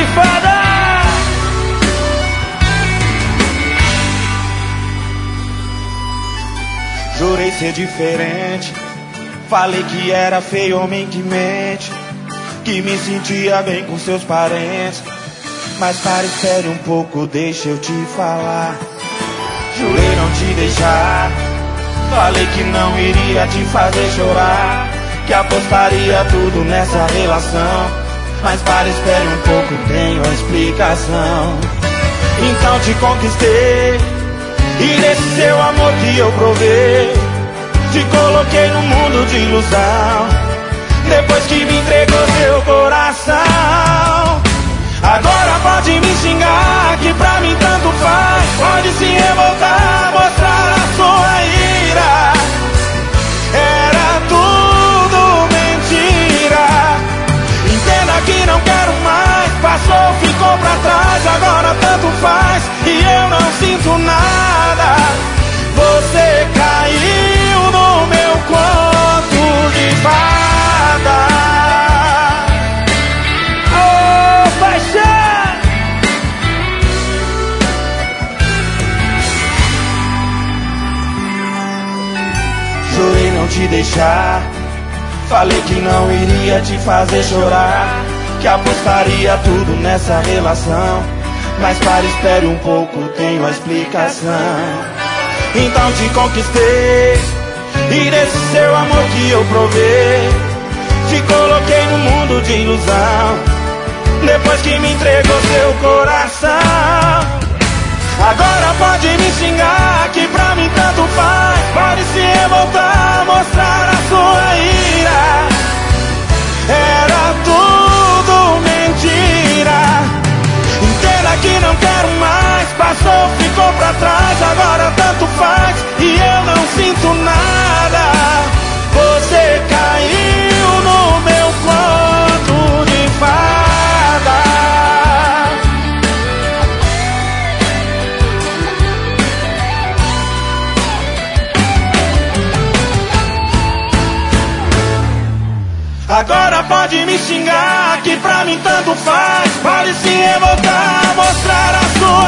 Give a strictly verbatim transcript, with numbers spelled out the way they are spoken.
de fada. Jurei ser diferente, falei que era feio homem que mente, que me sentia bem com seus parentes. Mas para, espere um pouco, deixa eu te falar. Jurei não te deixar, falei que não iria te fazer chorar, que apostaria tudo nessa relação. Mas para, espere um pouco, tenho a explicação. Então te conquistei, e nesse seu amor que eu provei, te coloquei num mundo de ilusão. Depois que me entregou seu coração, agora pode me xingar, que pra mim tanto faz. Pode se revoltar, mostrar a sua ira. Era tudo mentira. Entenda que não quero mais. Passou, ficou pra trás, agora tanto faz. E eu não sinto nada. Você caiu no meu conto de fada. Oh, paixão! Jurei não te deixar, falei que não iria te fazer chorar, que apostaria tudo nessa relação. Mas para, espere um pouco, tenho a explicação. Então te conquistei, e nesse seu amor que eu provei, te coloquei no mundo de ilusão. Depois que me entregou seu coração, agora pode me xingar, que pra mim tanto faz. Pode se revoltar, mostrar a sua ira. Era tudo mentira. Entenda que não quero mais. Passou, ficou pra trás, agora tanto faz. E eu não sinto nada. Você caiu no meu conto de fada. Agora pode me xingar, que pra mim tanto faz. Pode se revoltar, mostrar a sua